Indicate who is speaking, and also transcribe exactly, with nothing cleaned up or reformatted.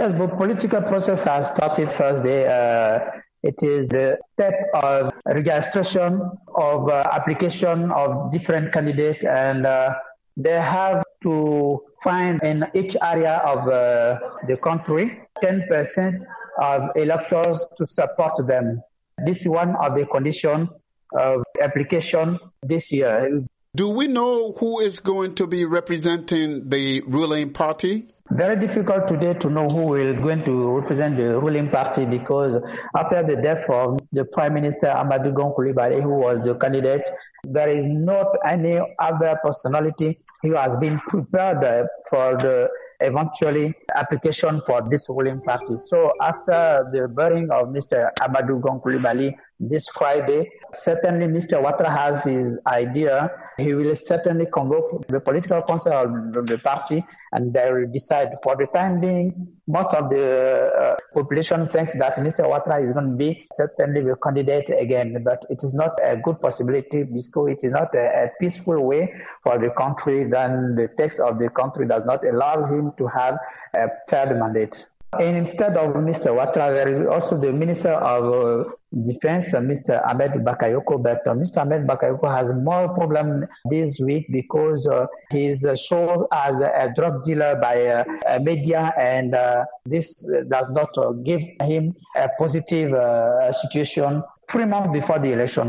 Speaker 1: Yes, but political process has started first day. Uh, it is the step of registration of uh, application of different candidates, and uh, they have to find in each area of uh, the country ten percent of electors to support them. This is one of the conditions of application this year.
Speaker 2: Do we know who is going to be representing the ruling party?
Speaker 1: Very difficult today to know who will going to represent the ruling party, because after the death of the Prime Minister Amadou Gon Coulibaly, who was the candidate, there is not any other personality who has been prepared for the eventually application for this ruling party. So after the burying of Mister Amadou Gon Coulibaly this Friday, certainly Mister Ouattara has his idea. He will certainly convoke the political council of the party, and they will decide. For the time being, most of the uh, population thinks that Mister Ouattara is going to be certainly the candidate again, but it is not a good possibility because it is not a, a peaceful way for the country. Then the text of the country does not allow him to have a third mandate. And instead of Mister Ouattara, there is also the Minister of uh, Defense, uh, Mister Ahmed Bakayoko. But uh, Mister Ahmed Bakayoko has more problem this week because uh, he is uh, shown as a, a drug dealer by uh, a media, and uh, this does not uh, give him a positive uh, situation three months before the election.